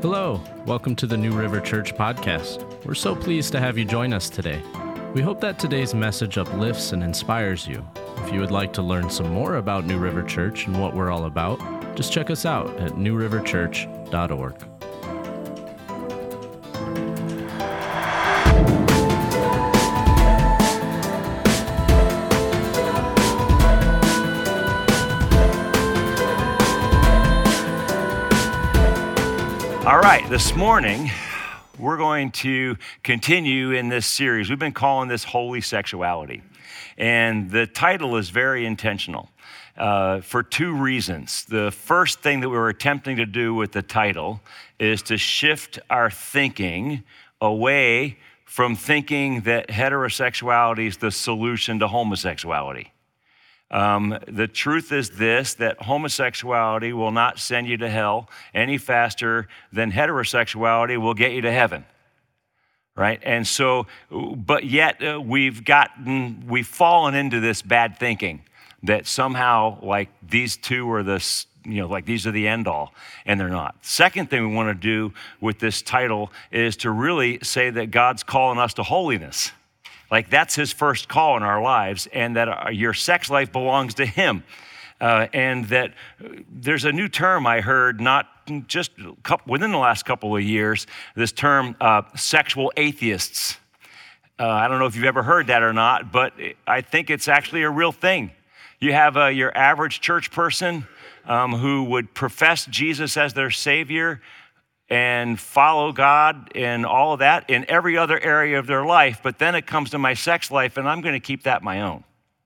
Hello, welcome to the New River Church podcast. We're so pleased to have you join us today. We hope that today's message uplifts and inspires you. If you would like to learn some more about New River Church and what we're all about, just check us out at newriverchurch.org. All right, this morning, we're going to continue in this series. We've been calling this Holy Sexuality. And the title is very intentional for two reasons. The first thing that we were attempting to do with the title is to shift our thinking away from thinking that heterosexuality is the solution to homosexuality. The truth is this, that homosexuality will not send you to hell any faster than heterosexuality will get you to heaven, right? And so, but yet we've fallen into this bad thinking that somehow like these two are like these are the end all, and they're not. Second thing we want to do with this title is to really say that God's calling us to holiness. Like that's his first call in our lives, and that your sex life belongs to him. And that there's a new term I heard not just within the last couple of years, this term sexual atheists. I don't know if you've ever heard that or not, but I think it's actually a real thing. You have your average church person who would profess Jesus as their Savior and follow God and all of that in every other area of their life, but then it comes to my sex life and I'm going to keep that my own.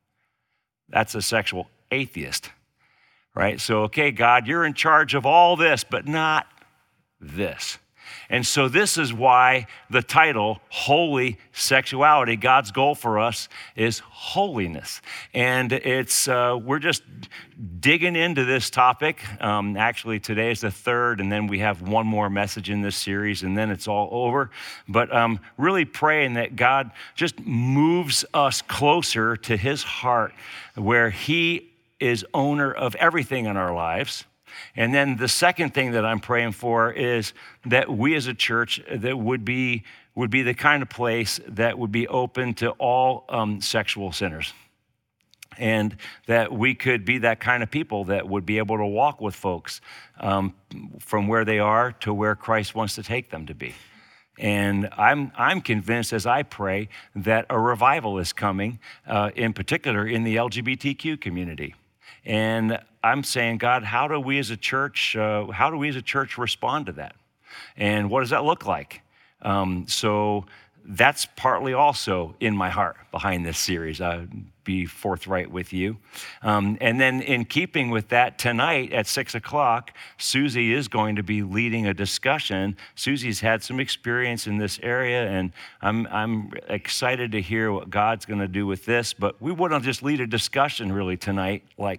That's a sexual atheist, right? So, okay, God, you're in charge of all this, but not this. And so this is why the title, Holy Sexuality, God's goal for us is holiness. And it's we're just digging into this topic. Actually, today is the third, and then we have one more message in this series, and then it's all over. But really praying that God just moves us closer to his heart, where he is owner of everything in our lives. And then the second thing that I'm praying for is that we as a church that would be the kind of place that would be open to all sexual sinners. And that we could be that kind of people that would be able to walk with folks from where they are to where Christ wants to take them to be. And I'm convinced as I pray that a revival is coming, in particular in the LGBTQ community. And I'm saying, God, how do we as a church respond to that? And what does that look like? So that's partly also in my heart behind this series. I'll be forthright with you. And then in keeping with that, tonight at 6:00, Susie is going to be leading a discussion. Susie's had some experience in this area, and I'm excited to hear what God's going to do with this. But we want to just lead a discussion really tonight, like,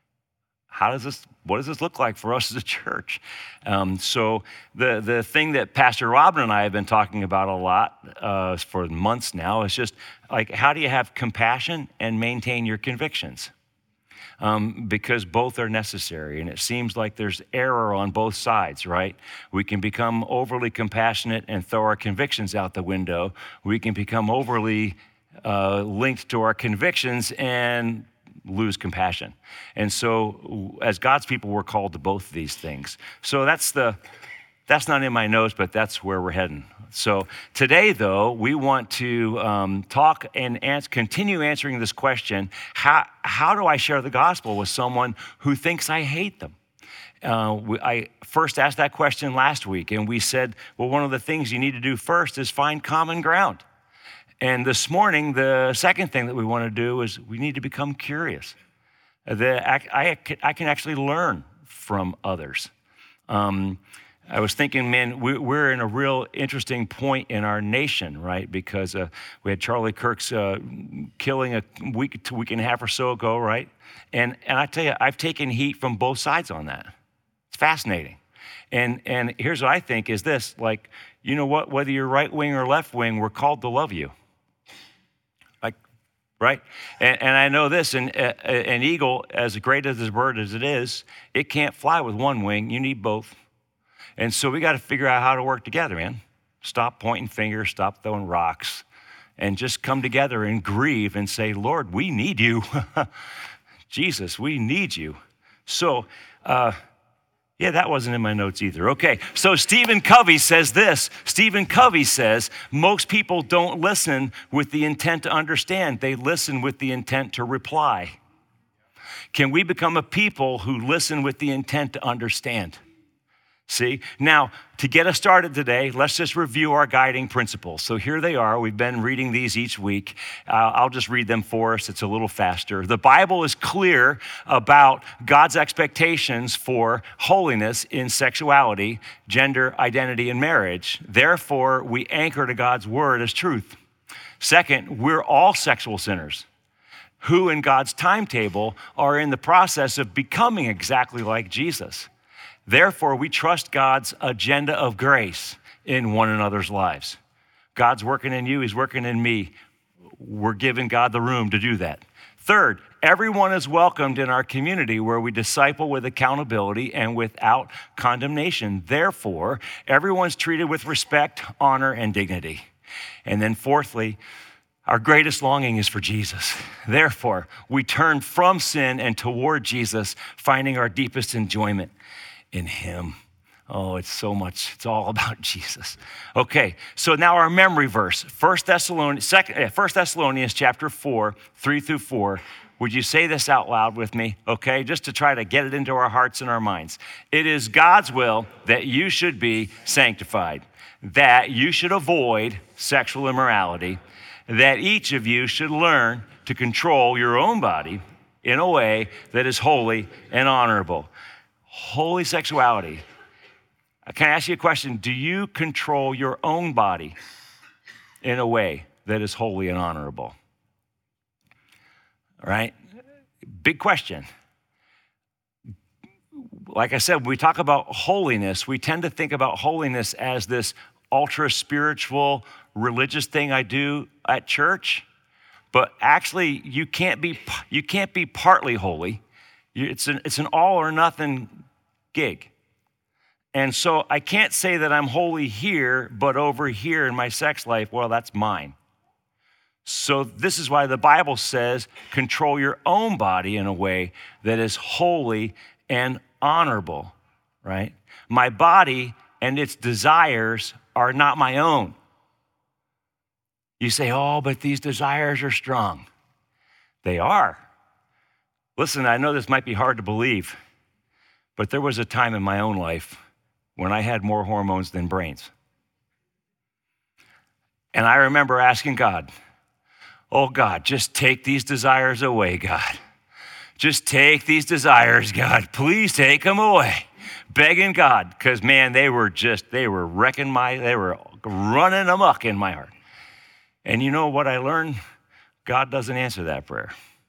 what does this look like for us as a church? So the thing that Pastor Robin and I have been talking about a lot for months now is just like, how do you have compassion and maintain your convictions? Because both are necessary, and it seems like there's error on both sides, right? We can become overly compassionate and throw our convictions out the window. We can become overly linked to our convictions and lose compassion. And so as God's people, we're called to both of these things. So that's not in my notes, but that's where we're heading. So today, though, we want to talk and continue answering this question, how do I share the gospel with someone who thinks I hate them? I first asked that question last week, and we said, well, one of the things you need to do first is find common ground. And this morning, the second thing that we want to do is we need to become curious. I can actually learn from others. I was thinking, man, we're in a real interesting point in our nation, right? Because we had Charlie Kirk's killing a week and a half or so ago, right? And I tell you, I've taken heat from both sides on that. It's fascinating. And here's what I think is this, like, you know what? Whether you're right wing or left wing, we're called to love you. Right? And I know this, an eagle, as great as this bird as it is, it can't fly with one wing. You need both. And so we got to figure out how to work together, man. Stop pointing fingers, stop throwing rocks, and just come together and grieve and say, Lord, we need you. Jesus, we need you. So, yeah, that wasn't in my notes either. Okay, so Stephen Covey says this. Stephen Covey says, most people don't listen with the intent to understand. They listen with the intent to reply. Can we become a people who listen with the intent to understand? See, now to get us started today, let's just review our guiding principles. So here they are. We've been reading these each week. I'll just read them for us. It's a little faster. The Bible is clear about God's expectations for holiness in sexuality, gender, identity, and marriage. Therefore, we anchor to God's word as truth. Second, we're all sexual sinners who in God's timetable are in the process of becoming exactly like Jesus. Therefore, we trust God's agenda of grace in one another's lives. God's working in you, he's working in me. We're giving God the room to do that. Third, everyone is welcomed in our community where we disciple with accountability and without condemnation. Therefore, everyone's treated with respect, honor, and dignity. And then fourthly, our greatest longing is for Jesus. Therefore, we turn from sin and toward Jesus, finding our deepest enjoyment in him. Oh, it's so much. It's all about Jesus. Okay, so now our memory verse, 1 Thessalonians chapter 4, 3-4. Would you say this out loud with me? Okay, just to try to get it into our hearts and our minds. It is God's will that you should be sanctified, that you should avoid sexual immorality, that each of you should learn to control your own body in a way that is holy and honorable. Holy sexuality. Can I ask you a question? Do you control your own body in a way that is holy and honorable? All right? Big question. Like I said, when we talk about holiness, we tend to think about holiness as this ultra spiritual, religious thing I do at church. But actually, you can't be partly holy. It's an all or nothing gig. And so I can't say that I'm holy here, but over here in my sex life, well, that's mine. So this is why the Bible says, control your own body in a way that is holy and honorable, right? My body and its desires are not my own. You say, oh, but these desires are strong. They are. Listen, I know this might be hard to believe, but there was a time in my own life when I had more hormones than brains. And I remember asking God, oh God, just take these desires away, God. Just take these desires, God. Please take them away. Begging God, because man, they were running amok in my heart. And you know what I learned? God doesn't answer that prayer.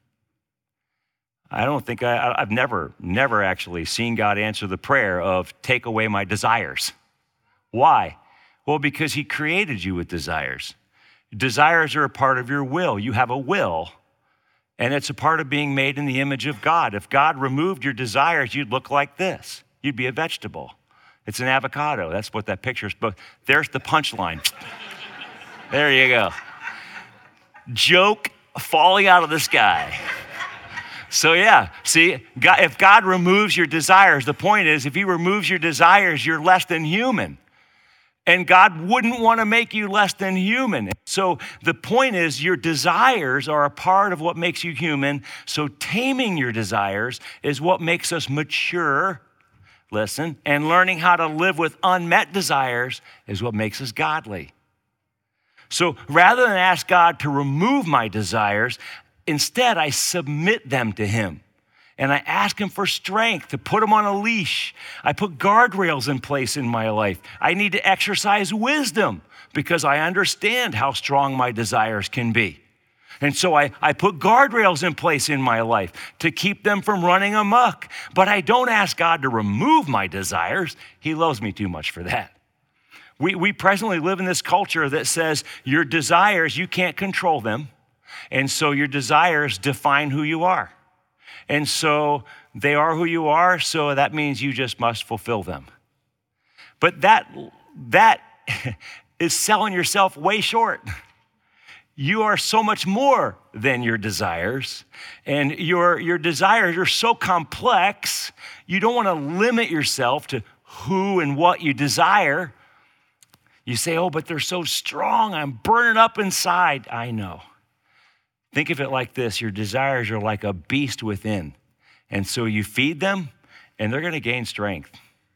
I've never actually seen God answer the prayer of take away my desires. Why? Well, because he created you with desires. Desires are a part of your will. You have a will, and it's a part of being made in the image of God. If God removed your desires, you'd look like this. You'd be a vegetable. It's an avocado. That's what that picture is. But there's the punchline. There you go. Joke falling out of the sky. So yeah, see, God, if God removes your desires, the point is, if he removes your desires, you're less than human. And God wouldn't want to make you less than human. So the point is, your desires are a part of what makes you human. So taming your desires is what makes us mature, listen, and learning how to live with unmet desires is what makes us godly. So rather than ask God to remove my desires, instead, I submit them to him, and I ask him for strength to put them on a leash. I put guardrails in place in my life. I need to exercise wisdom because I understand how strong my desires can be. And so I put guardrails in place in my life to keep them from running amok. But I don't ask God to remove my desires. He loves me too much for that. We presently live in this culture that says your desires, you can't control them. And so your desires define who you are. And so they are who you are, so that means you just must fulfill them. But that is selling yourself way short. You are so much more than your desires. And your desires are so complex, you don't want to limit yourself to who and what you desire. You say, oh, but they're so strong. I'm burning up inside. I know. Think of it like this. Your desires are like a beast within. And so you feed them, and they're going to gain strength.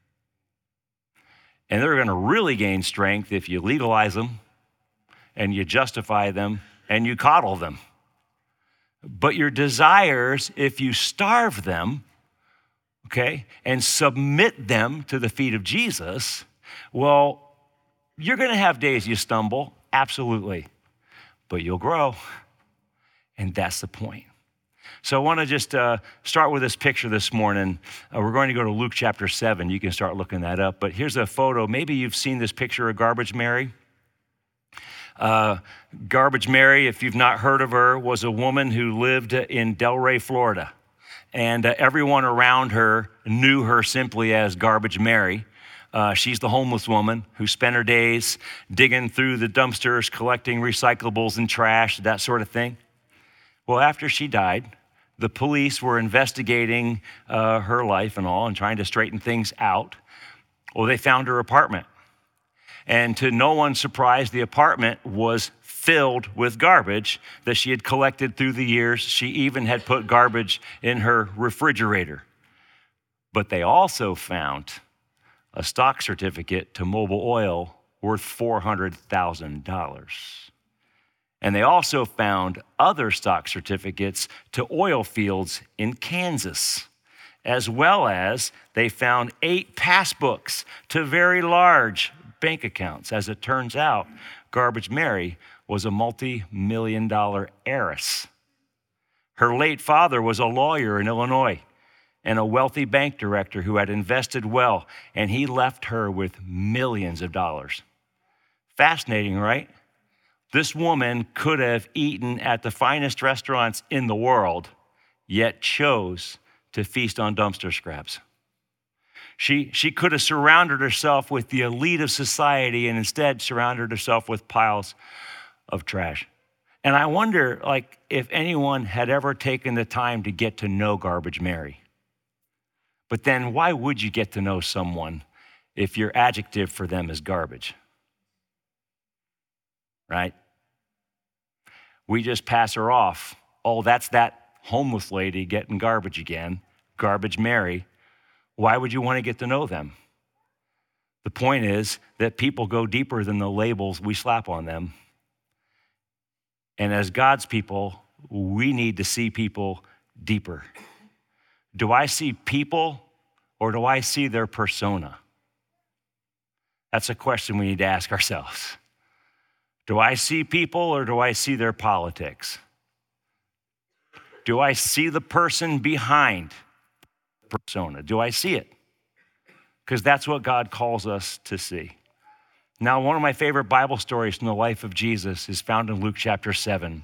And they're going to really gain strength if you legalize them and you justify them and you coddle them. But your desires, if you starve them, okay, and submit them to the feet of Jesus, well, you're going to have days you stumble, absolutely, but you'll grow. And that's the point. So I want to just start with this picture this morning. We're going to go to Luke chapter 7. You can start looking that up. But here's a photo. Maybe you've seen this picture of Garbage Mary. Garbage Mary, if you've not heard of her, was a woman who lived in Delray, Florida. And everyone around her knew her simply as Garbage Mary. She's the homeless woman who spent her days digging through the dumpsters, collecting recyclables and trash, that sort of thing. Well, after she died, the police were investigating her life and all and trying to straighten things out. Well, they found her apartment. And to no one's surprise, the apartment was filled with garbage that she had collected through the years. She even had put garbage in her refrigerator. But they also found a stock certificate to Mobil Oil worth $400,000. And they also found other stock certificates to oil fields in Kansas, as well as they found 8 passbooks to very large bank accounts. As it turns out, Garbage Mary was a multi-million-dollar heiress. Her late father was a lawyer in Illinois and a wealthy bank director who had invested well, and he left her with millions of dollars. Fascinating, right? This woman could have eaten at the finest restaurants in the world, yet chose to feast on dumpster scraps. She could have surrounded herself with the elite of society and instead surrounded herself with piles of trash. And I wonder, if anyone had ever taken the time to get to know Garbage Mary. But then why would you get to know someone if your adjective for them is garbage? Right? We just pass her off. Oh, that's that homeless lady getting garbage again, Garbage Mary. Why would you want to get to know them? The point is that people go deeper than the labels we slap on them. And as God's people, we need to see people deeper. Do I see people or do I see their persona? That's a question we need to ask ourselves. Do I see people or do I see their politics? Do I see the person behind the persona? Do I see it? Because that's what God calls us to see. Now, one of my favorite Bible stories from the life of Jesus is found in Luke chapter 7.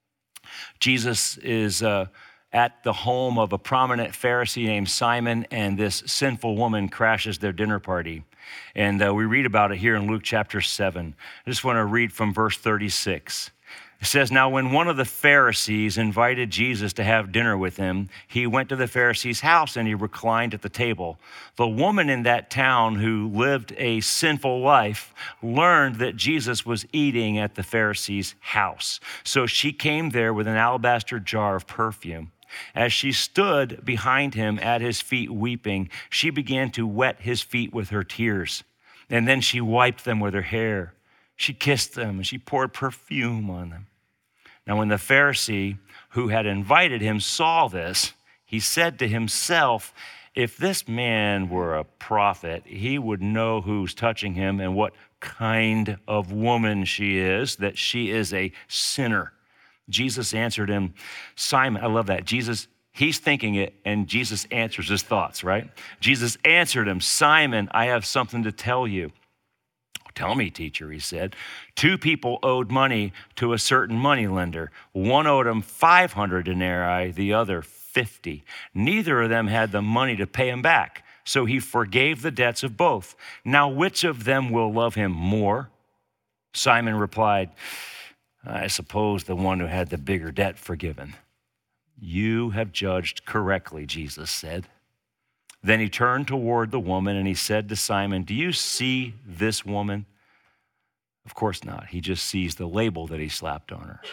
Jesus is at the home of a prominent Pharisee named Simon, and this sinful woman crashes their dinner party. And we read about it here in Luke chapter 7. I just want to read from verse 36. It says, now when one of the Pharisees invited Jesus to have dinner with him, he went to the Pharisee's house and he reclined at the table. The woman in that town who lived a sinful life learned that Jesus was eating at the Pharisee's house. So she came there with an alabaster jar of perfume. As she stood behind him at his feet weeping, she began to wet his feet with her tears. And then she wiped them with her hair. She kissed them and she poured perfume on them. Now, when the Pharisee who had invited him saw this, he said to himself, if this man were a prophet, he would know who's touching him and what kind of woman she is, that she is a sinner. Jesus answered him, Simon, I love that. He's thinking it, and Jesus answers his thoughts, right? Jesus answered him, Simon, I have something to tell you. Tell me, teacher, he said. 2 people owed money to a certain moneylender. One owed him 500 denarii, the other 50. Neither of them had the money to pay him back. So he forgave the debts of both. Now, which of them will love him more? Simon replied, I suppose the one who had the bigger debt forgiven. You have judged correctly, Jesus said. Then he turned toward the woman and he said to Simon, do you see this woman? Of course not. He just sees the label that he slapped on her.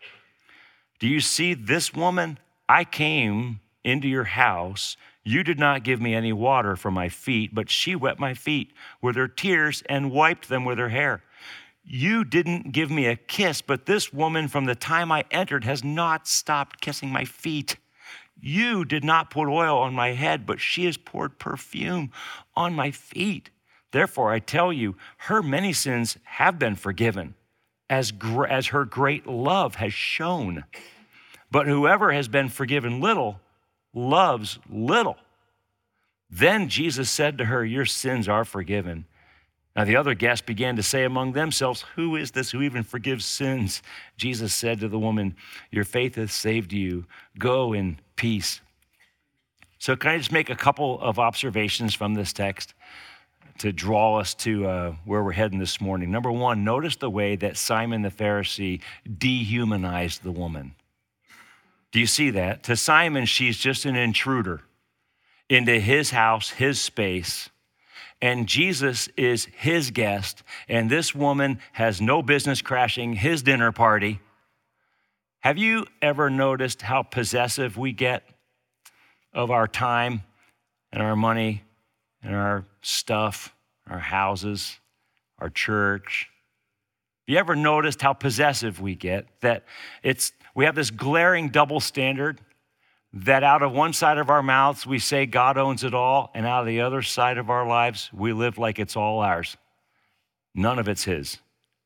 Do you see this woman? I came into your house. You did not give me any water for my feet, but she wet my feet with her tears and wiped them with her hair. You didn't give me a kiss, but this woman from the time I entered has not stopped kissing my feet. You did not put oil on my head, but she has poured perfume on my feet. Therefore, I tell you, her many sins have been forgiven, as her great love has shown. But whoever has been forgiven little loves little. Then Jesus said to her, your sins are forgiven. Now the other guests began to say among themselves, who is this who even forgives sins? Jesus said to the woman, your faith has saved you. Go in peace. So can I just make a couple of observations from this text to draw us to where we're heading this morning? Number one, notice the way that Simon the Pharisee dehumanized the woman. Do you see that? To Simon, she's just an intruder into his house, his space. And Jesus is his guest, and this woman has no business crashing his dinner party. Have you ever noticed how possessive we get of our time and our money and our stuff, our houses, our church? Have you ever noticed how possessive we get? That we have this glaring double standard that out of one side of our mouths, we say God owns it all, and out of the other side of our lives, we live like it's all ours. None of it's his.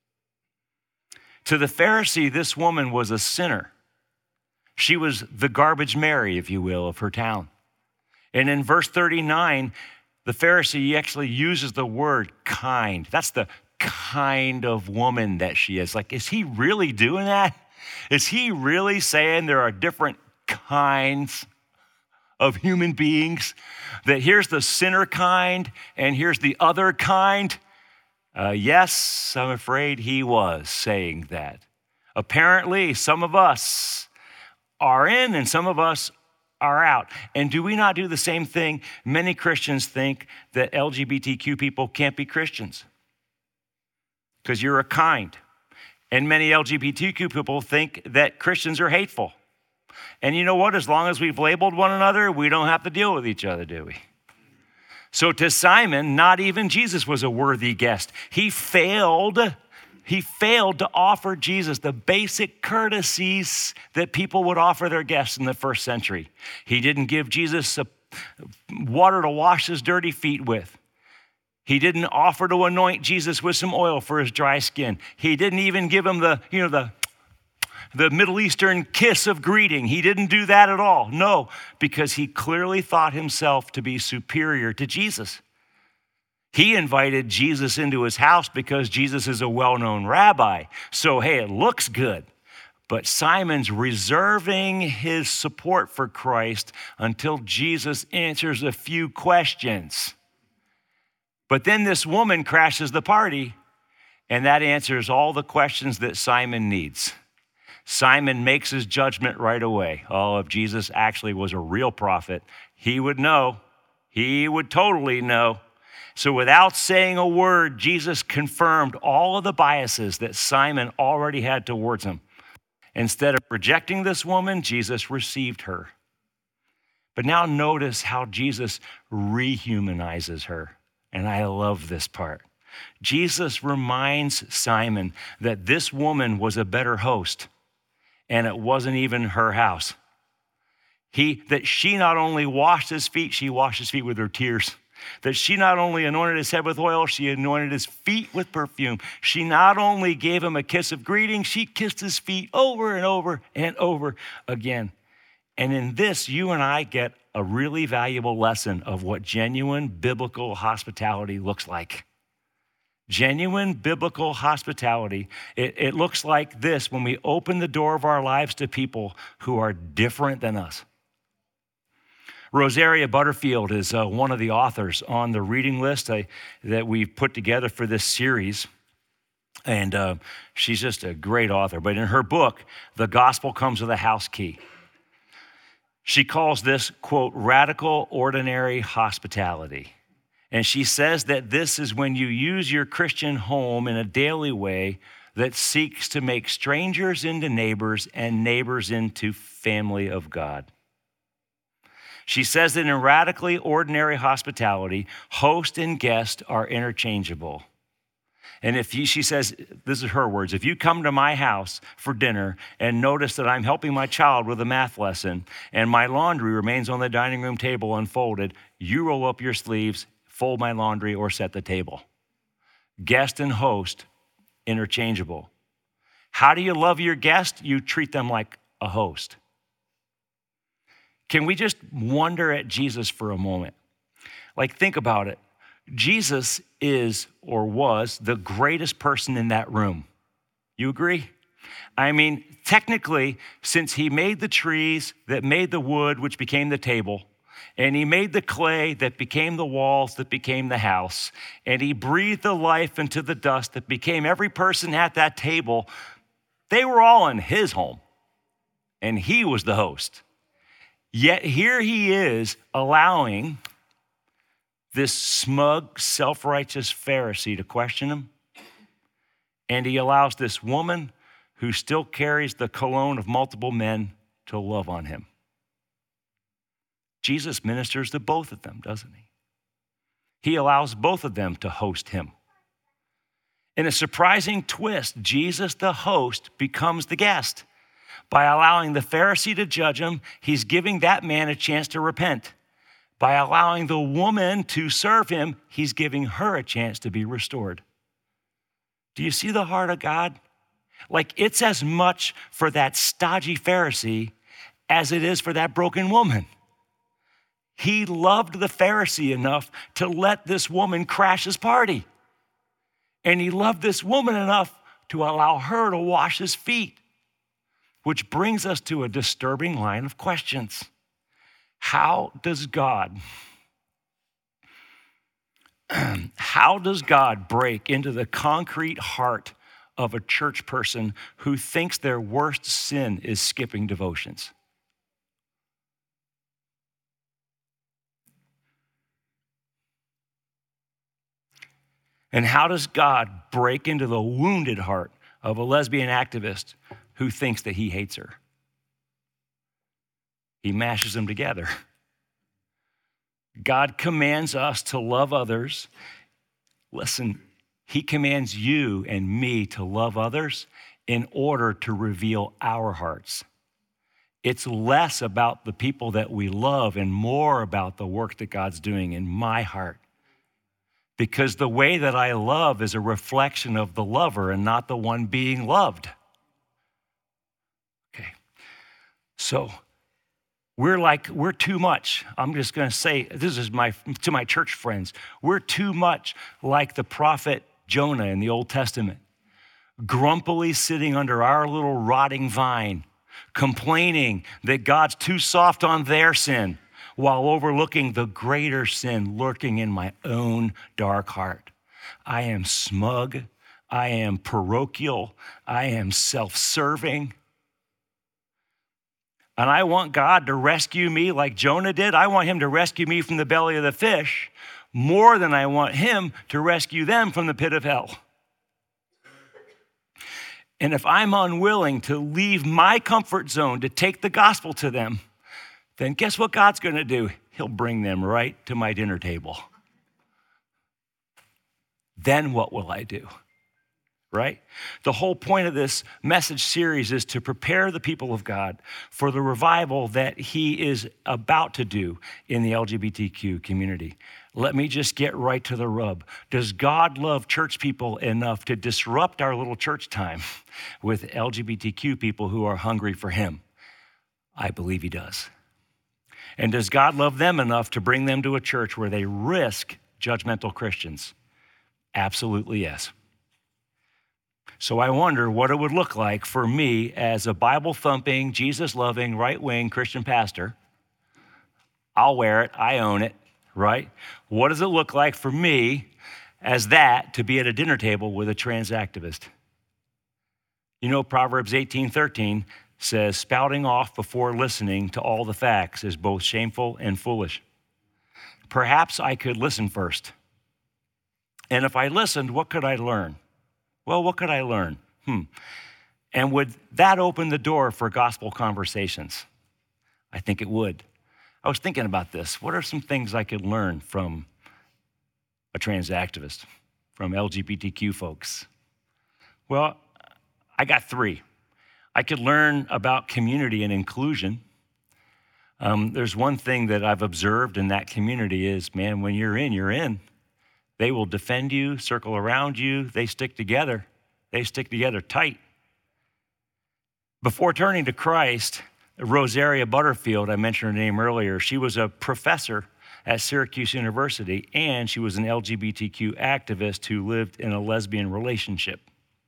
To the Pharisee, this woman was a sinner. She was the garbage Mary, if you will, of her town. And in verse 39, the Pharisee actually uses the word kind. That's the kind of woman that she is. Like, is he really doing that? Is he really saying there are different kinds of human beings? That here's the sinner kind and here's the other kind? Yes, I'm afraid he was saying that. Apparently, some of us are in and some of us are out. And do we not do the same thing? Many Christians think that LGBTQ people can't be Christians because you're a kind. And many LGBTQ people think that Christians are hateful. And you know what? As long as we've labeled one another, we don't have to deal with each other, do we? So to Simon, not even Jesus was a worthy guest. He failed to offer Jesus the basic courtesies that people would offer their guests in the first century. He didn't give Jesus water to wash his dirty feet with. He didn't offer to anoint Jesus with some oil for his dry skin. He didn't even give him the Middle Eastern kiss of greeting. He didn't do that at all. No, because he clearly thought himself to be superior to Jesus. He invited Jesus into his house because Jesus is a well-known rabbi. So, hey, it looks good. But Simon's reserving his support for Christ until Jesus answers a few questions. But then this woman crashes the party, and that answers all the questions that Simon needs. Simon makes his judgment right away. Oh, if Jesus actually was a real prophet, he would know. He would totally know. So without saying a word, Jesus confirmed all of the biases that Simon already had towards him. Instead of rejecting this woman, Jesus received her. But now notice how Jesus rehumanizes her. And I love this part. Jesus reminds Simon that this woman was a better host, and it wasn't even her house. That she not only washed his feet, she washed his feet with her tears. That she not only anointed his head with oil, she anointed his feet with perfume. She not only gave him a kiss of greeting, she kissed his feet over and over and over again. And in this, you and I get a really valuable lesson of what genuine biblical hospitality looks like. Genuine biblical hospitality, it looks like this when we open the door of our lives to people who are different than us. Rosaria Butterfield is one of the authors on the reading list that we've put together for this series. And she's just a great author. But in her book, The Gospel Comes with a House Key, she calls this, quote, radical ordinary hospitality. And she says that this is when you use your Christian home in a daily way that seeks to make strangers into neighbors and neighbors into family of God. She says that in radically ordinary hospitality, host and guest are interchangeable. And she says, this is her words, if you come to my house for dinner and notice that I'm helping my child with a math lesson and my laundry remains on the dining room table unfolded, you roll up your sleeves, fold my laundry, or set the table. Guest and host, interchangeable. How do you love your guest? You treat them like a host. Can we just wonder at Jesus for a moment? Like, think about it. Jesus is or was the greatest person in that room. You agree? I mean, technically, since he made the trees that made the wood, which became the table, and he made the clay that became the walls that became the house, and he breathed the life into the dust that became every person at that table, they were all in his home, and he was the host. Yet here he is allowing this smug, self-righteous Pharisee to question him, and he allows this woman who still carries the cologne of multiple men to love on him. Jesus ministers to both of them, doesn't he? He allows both of them to host him. In a surprising twist, Jesus, the host, becomes the guest. By allowing the Pharisee to judge him, he's giving that man a chance to repent. By allowing the woman to serve him, he's giving her a chance to be restored. Do you see the heart of God? Like, it's as much for that stodgy Pharisee as it is for that broken woman. He loved the Pharisee enough to let this woman crash his party. And he loved this woman enough to allow her to wash his feet. Which brings us to a disturbing line of questions. How does God break into the concrete heart of a church person who thinks their worst sin is skipping devotions? And how does God break into the wounded heart of a lesbian activist who thinks that he hates her? He mashes them together. God commands us to love others. Listen, he commands you and me to love others in order to reveal our hearts. It's less about the people that we love and more about the work that God's doing in my heart. Because the way that I love is a reflection of the lover and not the one being loved. Okay, so we're too much. I'm just going to say, this is to my church friends. We're too much like the prophet Jonah in the Old Testament, grumpily sitting under our little rotting vine, complaining that God's too soft on their sin while overlooking the greater sin lurking in my own dark heart. I am smug. I am parochial. I am self-serving. And I want God to rescue me like Jonah did. I want him to rescue me from the belly of the fish more than I want him to rescue them from the pit of hell. And if I'm unwilling to leave my comfort zone to take the gospel to them, then guess what God's going to do? He'll bring them right to my dinner table. Then what will I do? Right? The whole point of this message series is to prepare the people of God for the revival that he is about to do in the LGBTQ community. Let me just get right to the rub. Does God love church people enough to disrupt our little church time with LGBTQ people who are hungry for him? I believe he does. And does God love them enough to bring them to a church where they risk judgmental Christians? Absolutely yes. So I wonder what it would look like for me as a Bible-thumping, Jesus-loving, right-wing Christian pastor. I'll wear it. I own it, right? What does it look like for me as that to be at a dinner table with a trans activist? You know, Proverbs 18:13 says, spouting off before listening to all the facts is both shameful and foolish. Perhaps I could listen first. And if I listened, what could I learn? Well, what could I learn? And would that open the door for gospel conversations? I think it would. I was thinking about this. What are some things I could learn from a trans activist, from LGBTQ folks? Well, I got 3. I could learn about community and inclusion. There's one thing that I've observed in that community is, man, when you're in, you're in. They will defend you, circle around you. They stick together. They stick together tight. Before turning to Christ, Rosaria Butterfield, I mentioned her name earlier, she was a professor at Syracuse University, and she was an LGBTQ activist who lived in a lesbian relationship.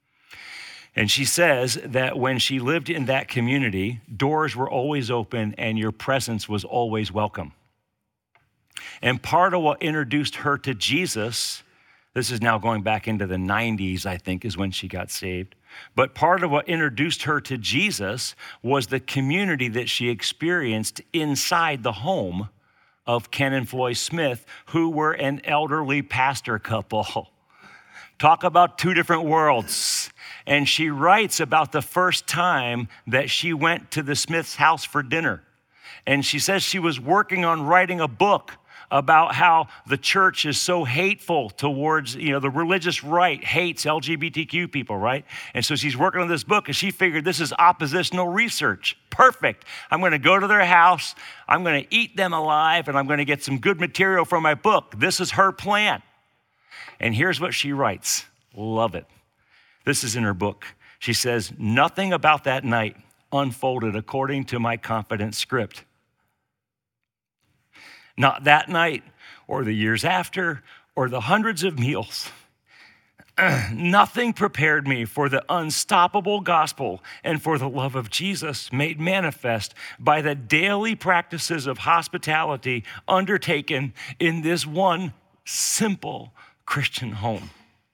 And she says that when she lived in that community, doors were always open and your presence was always welcome. And part of what introduced her to Jesus, this is now going back into the 90s, I think, is when she got saved. But part of what introduced her to Jesus was the community that she experienced inside the home of Ken and Floy Smith, who were an elderly pastor couple. Talk about 2 different worlds. And she writes about the first time that she went to the Smiths' house for dinner. And she says she was working on writing a book about how the church is so hateful towards, the religious right hates LGBTQ people, right? And so she's working on this book and she figured this is oppositional research. Perfect. I'm going to go to their house. I'm going to eat them alive and I'm going to get some good material for my book. This is her plan. And here's what she writes. Love it. This is in her book. She says, nothing about that night unfolded according to my confident script. Not that night, or the years after, or the hundreds of meals. Nothing prepared me for the unstoppable gospel and for the love of Jesus made manifest by the daily practices of hospitality undertaken in this one simple Christian home.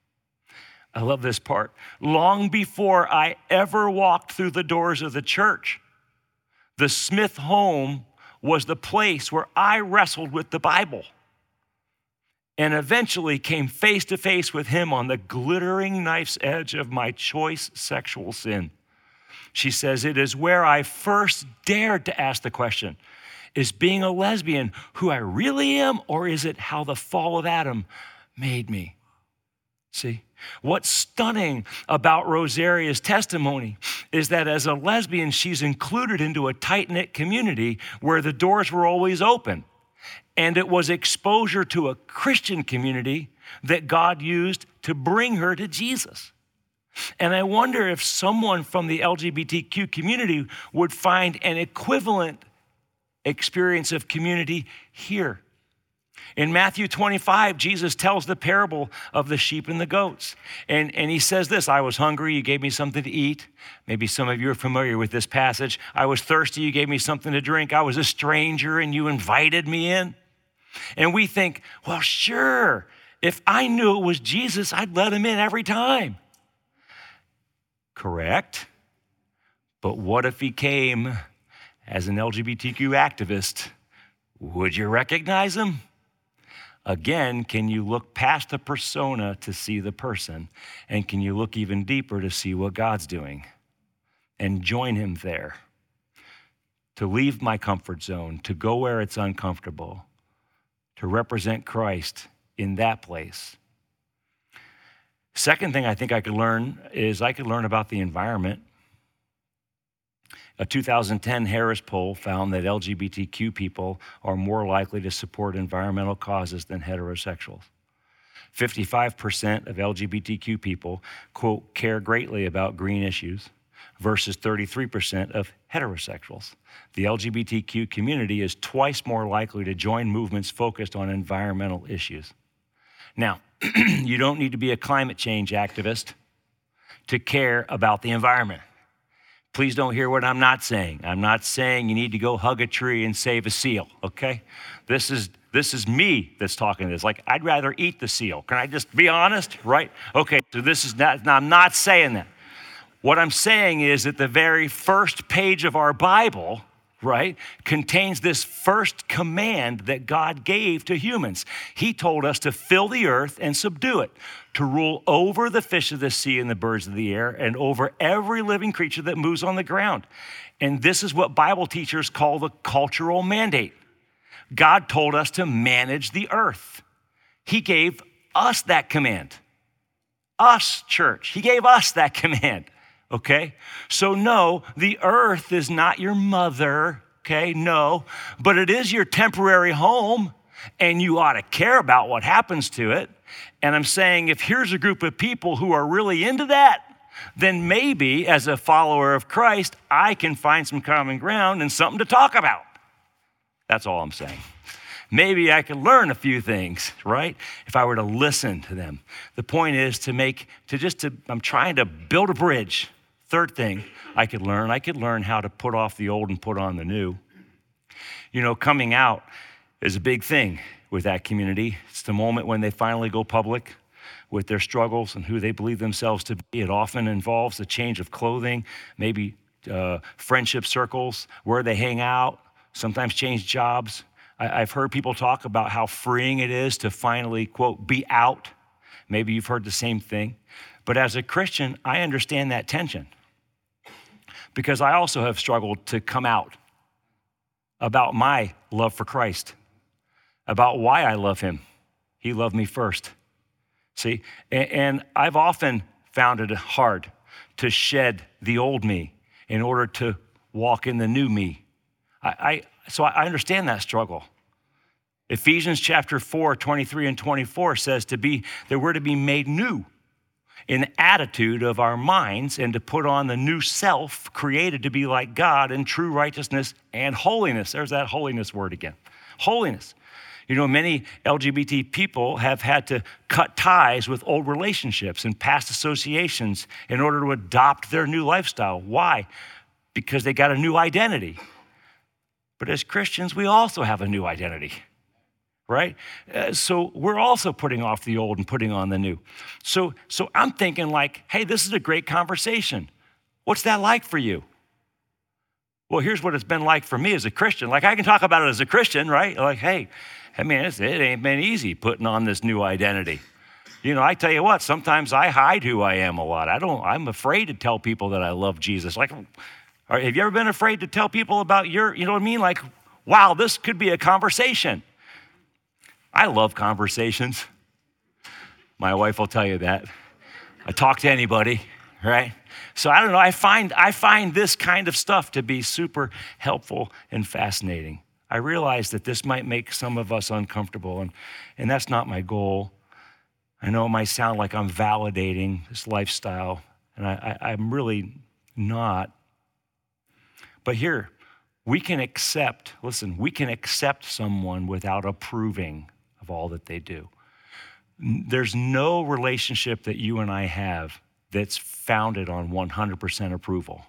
I love this part. Long before I ever walked through the doors of the church, the Smith home was the place where I wrestled with the Bible and eventually came face to face with him on the glittering knife's edge of my choice sexual sin. She says, it is where I first dared to ask the question, is being a lesbian who I really am, or is it how the fall of Adam made me? See, what's stunning about Rosaria's testimony is that as a lesbian, she's included into a tight-knit community where the doors were always open. And it was exposure to a Christian community that God used to bring her to Jesus. And I wonder if someone from the LGBTQ community would find an equivalent experience of community here. In Matthew 25, Jesus tells the parable of the sheep and the goats. And he says this, I was hungry, you gave me something to eat. Maybe some of you are familiar with this passage. I was thirsty, you gave me something to drink. I was a stranger and you invited me in. And we think, well, sure, if I knew it was Jesus, I'd let him in every time. Correct. But what if he came as an LGBTQ activist? Would you recognize him? Again, can you look past the persona to see the person? And can you look even deeper to see what God's doing? And join him there. To leave my comfort zone, to go where it's uncomfortable, to represent Christ in that place. Second thing I think I could learn is I could learn about the environment. A 2010 Harris poll found that LGBTQ people are more likely to support environmental causes than heterosexuals. 55% of LGBTQ people, quote, care greatly about green issues versus 33% of heterosexuals. The LGBTQ community is twice more likely to join movements focused on environmental issues. Now, you don't need to be a climate change activist to care about the environment. Please don't hear what I'm not saying. I'm not saying you need to go hug a tree and save a seal, okay? This is me that's talking this. Like, I'd rather eat the seal. Can I just be honest, right? Okay, so this is not, I'm not saying that. What I'm saying is that the very first page of our Bible, right, contains this first command that God gave to humans. He told us to fill the earth and subdue it, to rule over the fish of the sea and the birds of the air, and over every living creature that moves on the ground. And this is what Bible teachers call the cultural mandate. God told us to manage the earth. He gave us that command. Us, church. He gave us that command. Okay? So no, the earth is not your mother, okay? No, but it is your temporary home, and you ought to care about what happens to it. And I'm saying if here's a group of people who are really into that, then maybe as a follower of Christ, I can find some common ground and something to talk about. That's all I'm saying. Maybe I could learn a few things, right? If I were to listen to them. The point is I'm trying to build a bridge. Third thing I could learn how to put off the old and put on the new. You know, coming out is a big thing with that community. It's the moment when they finally go public with their struggles and who they believe themselves to be. It often involves a change of clothing, maybe friendship circles, where they hang out, sometimes change jobs. I've heard people talk about how freeing it is to finally, quote, be out. Maybe you've heard the same thing. But as a Christian, I understand that tension, because I also have struggled to come out about my love for Christ, about why I love him. He loved me first. See, and I've often found it hard to shed the old me in order to walk in the new me. So I understand that struggle. Ephesians chapter 4, 23 and 24 says that we're to be made new in the attitude of our minds, and to put on the new self created to be like God in true righteousness and holiness. There's that holiness word again. Holiness. You know, many LGBT people have had to cut ties with old relationships and past associations in order to adopt their new lifestyle. Why? Because they got a new identity. But as Christians, we also have a new identity, right? So we're also putting off the old and putting on the new. So I'm thinking like, hey, this is a great conversation. What's that like for you? Well, here's what it's been like for me as a Christian. Like, I can talk about it as a Christian, right? Like, hey, I mean, it ain't been easy putting on this new identity. You know, I tell you what, sometimes I hide who I am a lot. I'm afraid to tell people that I love Jesus. Like, have you ever been afraid to tell people about you know what I mean? Like, wow, this could be a conversation. I love conversations. My wife will tell you that. I talk to anybody, right? So I don't know, I find this kind of stuff to be super helpful and fascinating. I realize that this might make some of us uncomfortable, and that's not my goal. I know it might sound like I'm validating this lifestyle, and I'm really not. But here, we can accept someone without approving of all that they do. There's no relationship that you and I have that's founded on 100% approval.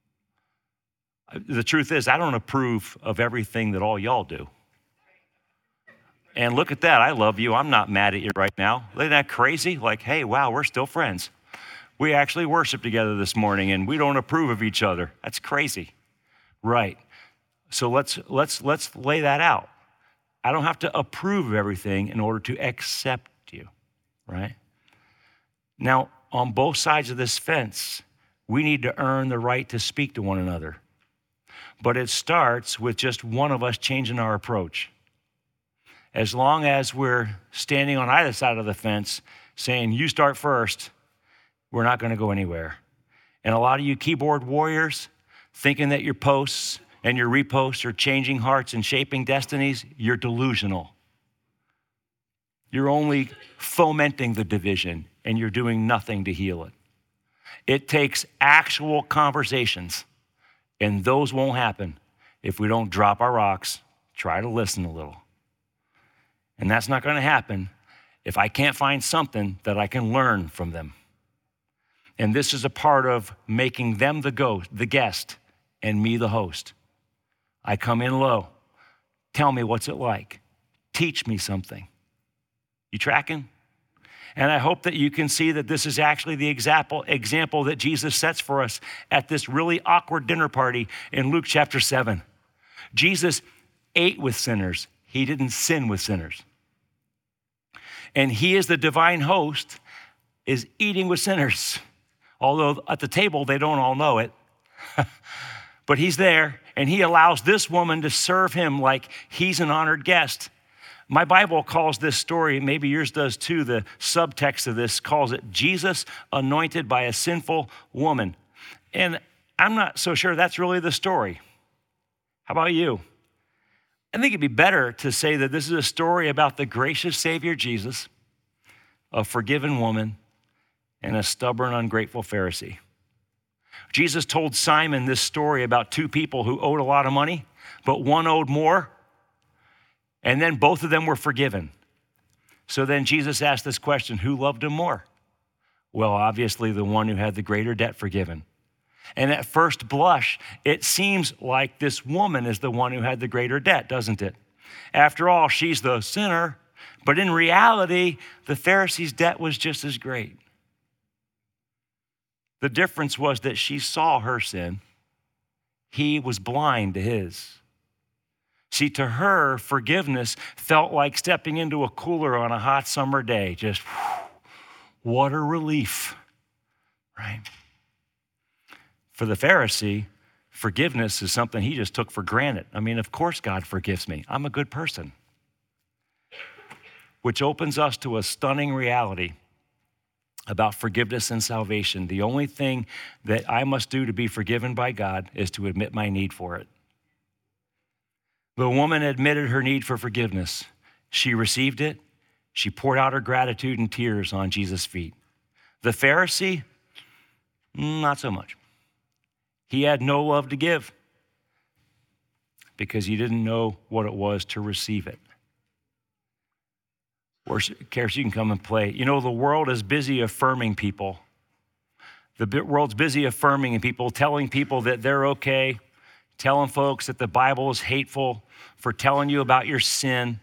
The truth is, I don't approve of everything that all y'all do. And look at that, I love you. I'm not mad at you right now. Isn't that crazy? Like, hey, wow, we're still friends. We actually worship together this morning, and we don't approve of each other. That's crazy. Right. So let's lay that out. I don't have to approve of everything in order to accept you, right? Now, on both sides of this fence, we need to earn the right to speak to one another. But it starts with just one of us changing our approach. As long as we're standing on either side of the fence saying, you start first, we're not going to go anywhere. And a lot of you keyboard warriors thinking that your posts and your reposts are changing hearts and shaping destinies, you're delusional. You're only fomenting the division, and you're doing nothing to heal it. It takes actual conversations, and those won't happen if we don't drop our rocks, try to listen a little. And that's not going to happen if I can't find something that I can learn from them. And this is a part of making them the guest, and me the host. I come in low. Tell me, what's it like? Teach me something. You tracking? And I hope that you can see that this is actually the example that Jesus sets for us at this really awkward dinner party in Luke chapter 7. Jesus ate with sinners. He didn't sin with sinners. And he, as the divine host, is eating with sinners. Although at the table, they don't all know it. But he's there, and he allows this woman to serve him like he's an honored guest. My Bible calls this story, maybe yours does too, the subtext of this calls it Jesus anointed by a sinful woman. And I'm not so sure that's really the story. How about you? I think it'd be better to say that this is a story about the gracious Savior Jesus, a forgiven woman, and a stubborn, ungrateful Pharisee. Jesus told Simon this story about two people who owed a lot of money, but one owed more, and then both of them were forgiven. So then Jesus asked this question, who loved him more? Well, obviously the one who had the greater debt forgiven. And at first blush, it seems like this woman is the one who had the greater debt, doesn't it? After all, she's the sinner, but in reality, the Pharisee's debt was just as great. The difference was that she saw her sin. He was blind to his. See, to her, forgiveness felt like stepping into a cooler on a hot summer day. Just, what a relief, right? For the Pharisee, forgiveness is something he just took for granted. I mean, of course God forgives me. I'm a good person. Which opens us to a stunning reality about forgiveness and salvation. The only thing that I must do to be forgiven by God is to admit my need for it. The woman admitted her need for forgiveness. She received it. She poured out her gratitude and tears on Jesus' feet. The Pharisee, not so much. He had no love to give because he didn't know what it was to receive it. Worship, Karis, you can come and play. You know, the world is busy affirming people. The world's busy affirming people, telling people that they're okay, telling folks that the Bible is hateful, for telling you about your sin.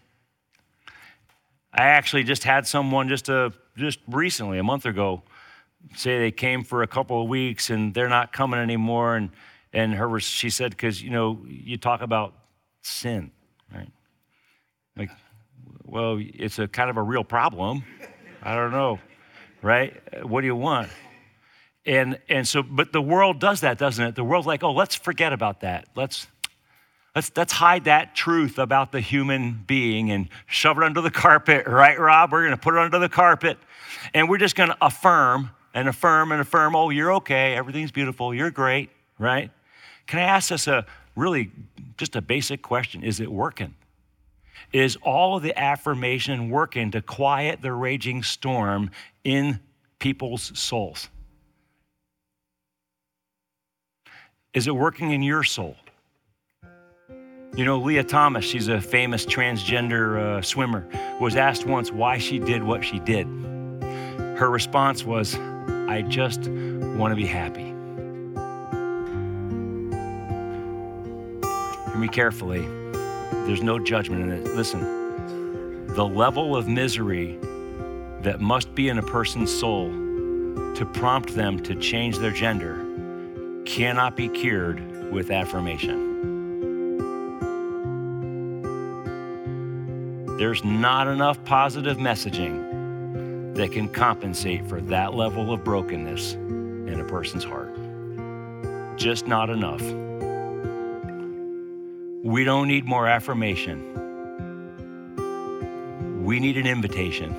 I actually just had someone just recently, a month ago, say they came for a couple of weeks and they're not coming anymore. And she said, because, you know, you talk about sin, right? Like, well, it's a kind of a real problem. I don't know, right? What do you want? And so, but the world does that, doesn't it? The world's like, oh, let's forget about that. Let's hide that truth about the human being and shove it under the carpet, right, Rob? We're going to put it under the carpet, and we're just going to affirm and affirm and affirm. Oh, you're okay. Everything's beautiful. You're great, right? Can I ask us just a basic question? Is it working? Is all of the affirmation working to quiet the raging storm in people's souls? Is it working in your soul? You know, Leah Thomas, she's a famous transgender swimmer, was asked once why she did what she did. Her response was, I just want to be happy. Hear me carefully. There's no judgment in it. Listen, the level of misery that must be in a person's soul to prompt them to change their gender cannot be cured with affirmation. There's not enough positive messaging that can compensate for that level of brokenness in a person's heart. Just not enough. We don't need more affirmation. We need an invitation.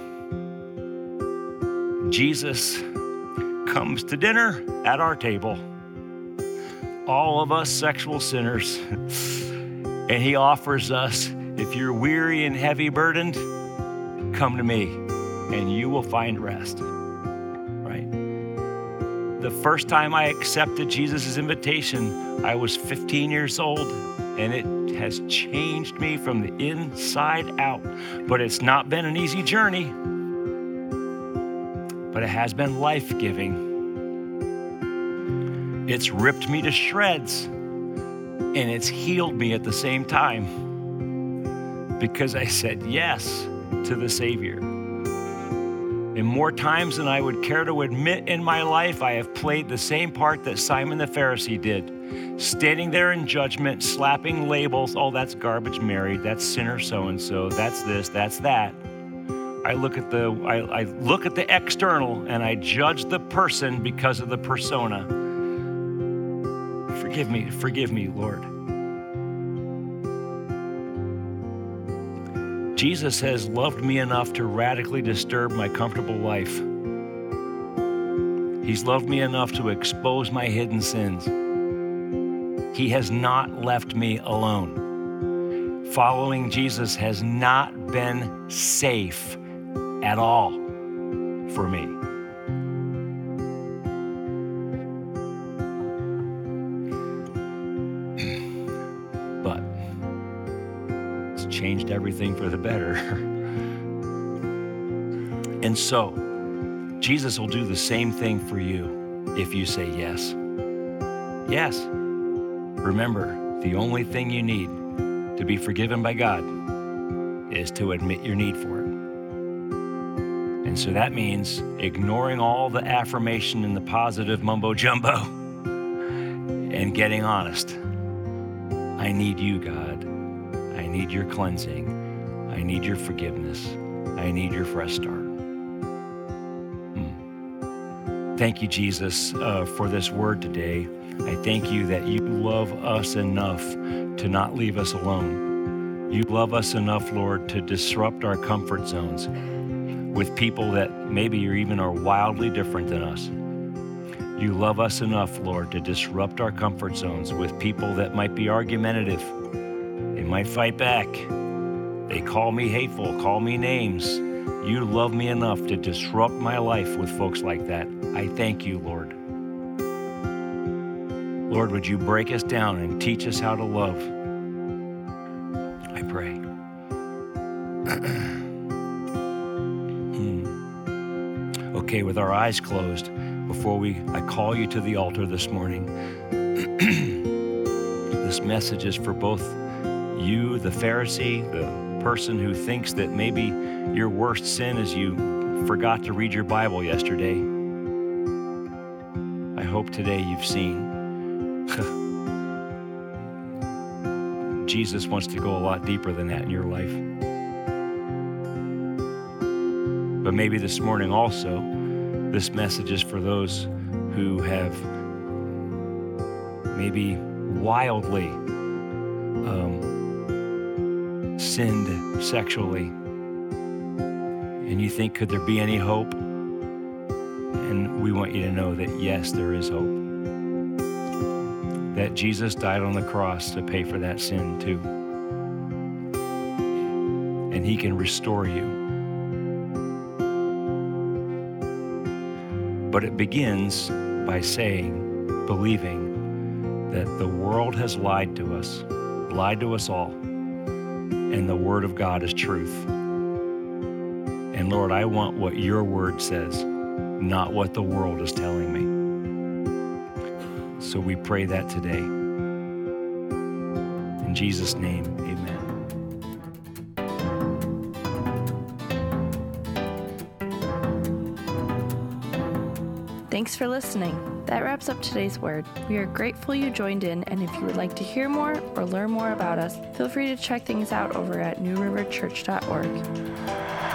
Jesus comes to dinner at our table, all of us sexual sinners, and he offers us, if you're weary and heavy burdened, come to me and you will find rest, right? The first time I accepted Jesus' invitation, I was 15 years old, and it has changed me from the inside out. But it's not been an easy journey, but it has been life-giving. It's ripped me to shreds, and it's healed me at the same time because I said yes to the Savior. And more times than I would care to admit in my life, I have played the same part that Simon the Pharisee did, standing there in judgment, slapping labels. Oh, that's garbage Mary, that's sinner so-and-so, that's this, that's that. I look at the external and I judge the person because of the persona. Forgive me, Lord. Jesus has loved me enough to radically disturb my comfortable life. He's loved me enough to expose my hidden sins. He has not left me alone. Following Jesus has not been safe at all for me. But it's changed everything for the better. And so, Jesus will do the same thing for you if you say yes. Yes. Remember, the only thing you need to be forgiven by God is to admit your need for it. And so that means ignoring all the affirmation and the positive mumbo jumbo and getting honest. I need you, God. I need your cleansing. I need your forgiveness. I need your fresh start. Thank you, Jesus, for this word today. I thank you that you love us enough to not leave us alone. You love us enough, Lord, to disrupt our comfort zones with people that maybe even are wildly different than us. You love us enough, Lord, to disrupt our comfort zones with people that might be argumentative. They might fight back. They call me hateful, call me names. You love me enough to disrupt my life with folks like that. I thank you, Lord. Lord, would you break us down and teach us how to love? I pray. Okay, with our eyes closed, before I call you to the altar this morning, this message is for both you, the Pharisee, the person who thinks that maybe your worst sin is you forgot to read your Bible yesterday. I hope today you've seen Jesus wants to go a lot deeper than that in your life. But maybe this morning also, this message is for those who have maybe wildly sinned sexually. And you think, could there be any hope? And we want you to know that yes, there is hope. That Jesus died on the cross to pay for that sin too. And he can restore you. But it begins by believing that the world has lied to us all, and the Word of God is truth. And Lord, I want what your Word says, not what the world is telling me. So we pray that today. In Jesus' name, amen. Thanks for listening. That wraps up today's word. We are grateful you joined in, and if you would like to hear more or learn more about us, feel free to check things out over at newriverchurch.org.